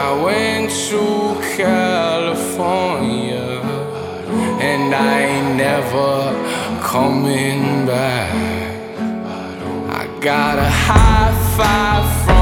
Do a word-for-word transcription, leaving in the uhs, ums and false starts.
I went to California, and I ain't never coming back. I got a high five from